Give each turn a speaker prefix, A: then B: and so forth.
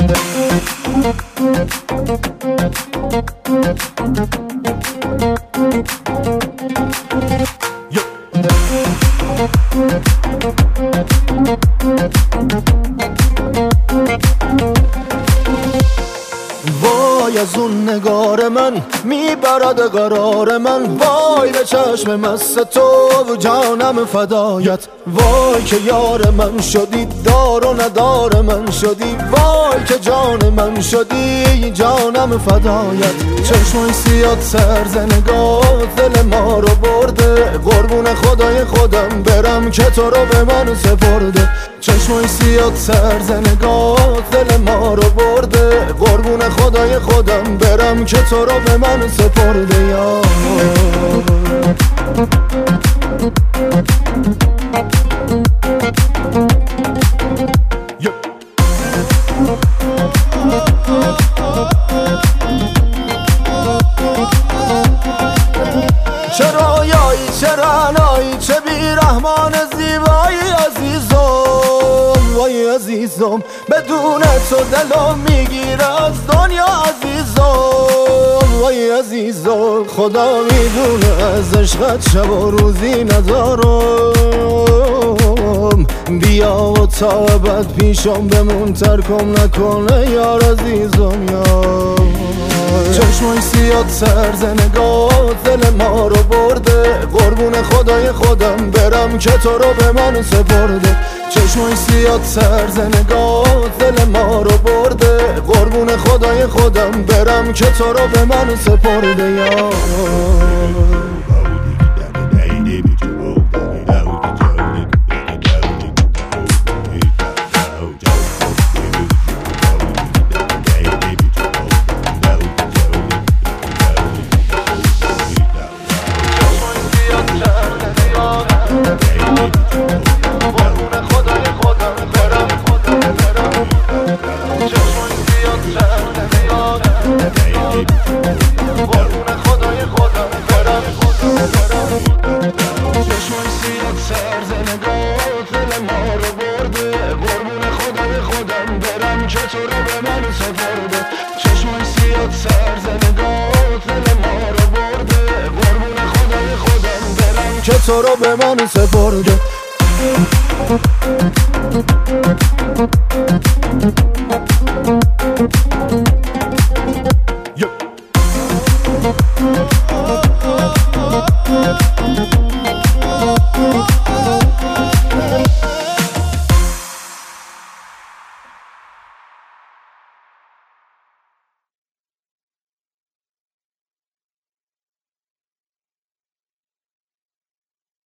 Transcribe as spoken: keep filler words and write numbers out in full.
A: وای از اون نگار من میبرد قرار من، وای به چشم مست تو و جانم فدایت. وای که یار من شدی، دار و ندار من شدی، وای که جان من شدی، جانم فدایت. چشمای سیاد سرز نگاه دل ما رو برده، قربون خدای خودم برم که تو رو به من سپرده. چشمای سیاد سرز نگاه دل ما رو برده، قربون خدای خودم برم که تو رو به من سپرده. یا چه رویایی چه رعنایی چه بیرحمان زیبایی عزیزم، وای عزیزم بدون تو دلم میگیره از دنیا عزیزم، وای عزیزم خدا میدونه از عشقت شب و روزی ندارم. بیا و تا ابد پیشم بمون، ترکم نکنه یار عزیزم. یا چشمای سیاد سرز نگاه دل ما رو برده، قربون خدای خودم برم که تو رو به من سپرده. چشمای سیاد سرز نگاه دل ما رو برده، قربون خدای خودم برم که تو رو به من سپرده. یا که تو رو به من سپرده. چشمای سیاد سرز نگاه دل ما رو برده، قربون خدای خودم برم که تو رو به من سپرده.